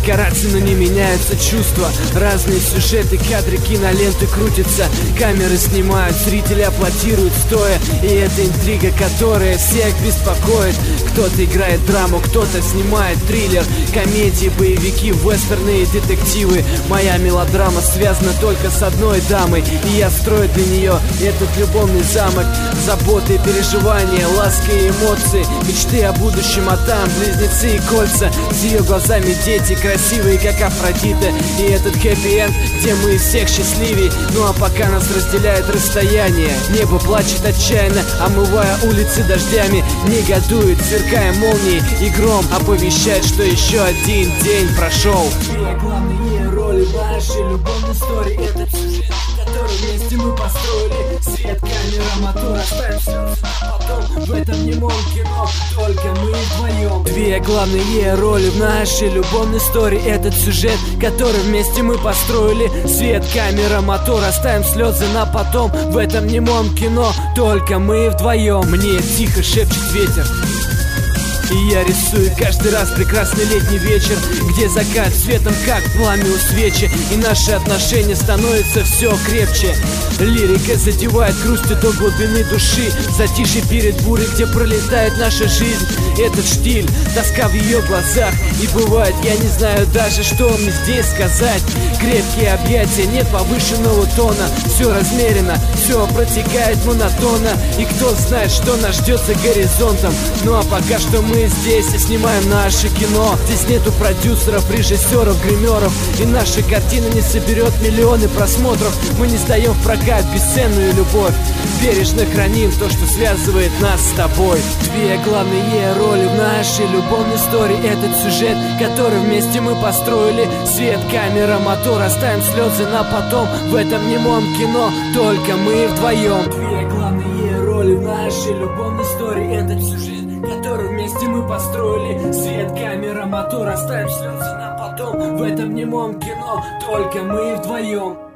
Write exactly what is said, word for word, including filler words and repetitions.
декорации, но не меняются чувства. Разные сюжеты, кадры, киноленты крутятся. Камеры снимают, зрители аплодируют стоя. И это интрига, которая всех беспокоит. Кто-то играет драму, кто-то снимает триллер, комедии, боевики, вестерны и детективы. Моя мелодрама связана только с одной дамой, и я строю для нее этот любовный замок. Заботы и переживания, ласка и эмоции, мечты о будущем, а там близнецы и кольца. С ее глазами дети, красивые как Афродита. И этот хэппи-энд, где мы из всех счастливей. Ну а пока нас разделяет расстояние, небо плачет отчаянно, омывая улицы дождями. Негодует, сверкая молнией, и гром оповещает, что еще один день прошел. Две главные роли в нашей любовной истории. Этот сюжет, который вместе мы построили. Свет, камера, мотор, оставим слезы на потом. В этом немом кино только мы вдвоем. Две главные роли в нашей любовной истории. Этот сюжет, который вместе мы построили. Свет, камера, мотор, оставим слезы на потом. В этом немом кино только мы вдвоем. Мне тихо шепчет ветер, и я рисую каждый раз прекрасный летний вечер, где закат светом как пламя у свечи, и наши отношения становятся все крепче. Лирика задевает грустью до глубины души. Затишье перед бурей, где пролетает наша жизнь. Этот штиль, тоска в ее глазах. И бывает, я не знаю даже, что мне здесь сказать. Крепкие объятия, нет повышенного тона. Все размеренно, все протекает монотонно. И кто знает, что нас ждет за горизонтом. Ну а пока что мы здесь и снимаем наше кино. Здесь нету продюсеров, режиссеров, гримеров. И наша картина не соберет миллионы просмотров. Мы не сдаем в прокат бесценную любовь. Бережно храним то, что связывает нас с тобой. Две главные роли в нашей любовной истории. Этот сюжет, который вместе мы построили. Свет, камера, мотор, оставим слезы на потом. В этом немом кино только мы вдвоем. Две главные роли в нашей любовной истории. Этот сюжет, который вместе мы построили. Свет, камера, мотор, оставим слезы на потом. В этом немом кино только мы вдвоем.